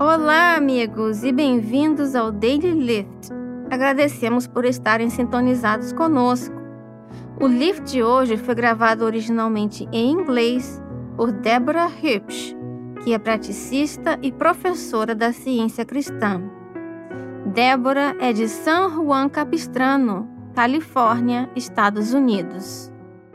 Olá, amigos, e bem-vindos ao Daily Lift. Agradecemos por estarem sintonizados conosco. O Lift de hoje foi gravado originalmente em inglês por Deborah Hipsch, que é praticista e professora da ciência cristã. Deborah é de San Juan Capistrano, Califórnia, Estados Unidos.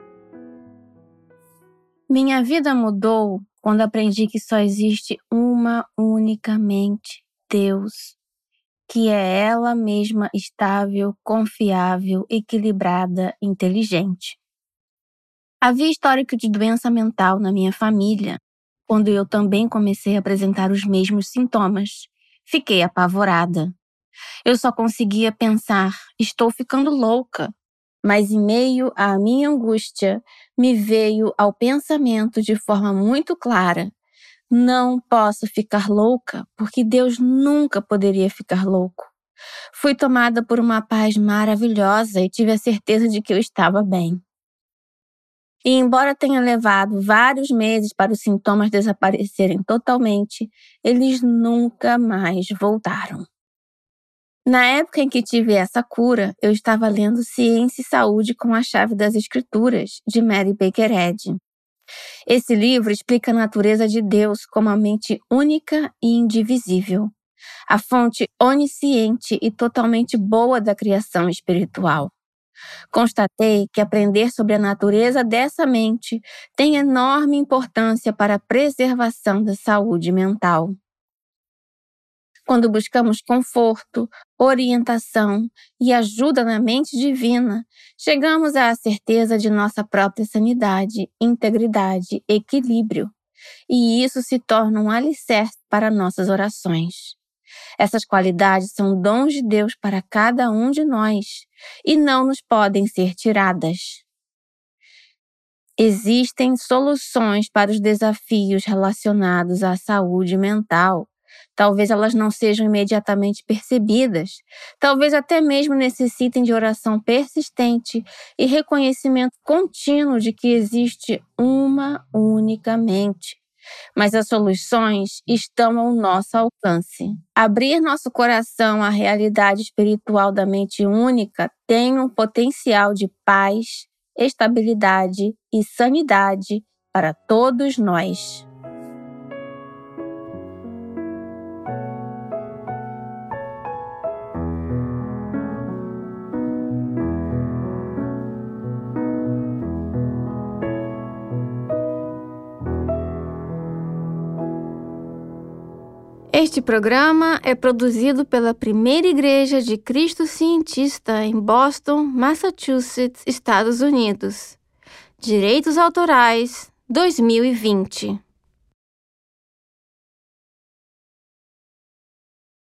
Minha vida mudou quando aprendi que só existe uma unicamente Deus, que é ela mesma estável, confiável, equilibrada, inteligente. Havia histórico de doença mental na minha família, quando eu também comecei a apresentar os mesmos sintomas. Fiquei apavorada. Eu só conseguia pensar, estou ficando louca. Mas em meio à minha angústia, me veio ao pensamento de forma muito clara: não posso ficar louca, porque Deus nunca poderia ficar louco. Fui tomada por uma paz maravilhosa e tive a certeza de que eu estava bem. E embora tenha levado vários meses para os sintomas desaparecerem totalmente, eles nunca mais voltaram. Na época em que tive essa cura, eu estava lendo Ciência e Saúde com a Chave das Escrituras, de Mary Baker Eddy. Esse livro explica a natureza de Deus como a mente única e indivisível, a fonte onisciente e totalmente boa da criação espiritual. Constatei que aprender sobre a natureza dessa mente tem enorme importância para a preservação da saúde mental. Quando buscamos conforto, orientação e ajuda na mente divina, chegamos à certeza de nossa própria sanidade, integridade, equilíbrio. E isso se torna um alicerce para nossas orações. Essas qualidades são dons de Deus para cada um de nós e não nos podem ser tiradas. Existem soluções para os desafios relacionados à saúde mental. Talvez elas não sejam imediatamente percebidas, talvez até mesmo necessitem de oração persistente e reconhecimento contínuo de que existe uma única mente. Mas as soluções estão ao nosso alcance. Abrir nosso coração à realidade espiritual da mente única tem um potencial de paz, estabilidade e sanidade para todos nós. Este programa é produzido pela Primeira Igreja de Cristo Cientista em Boston, Massachusetts, Estados Unidos. Direitos Autorais, 2020.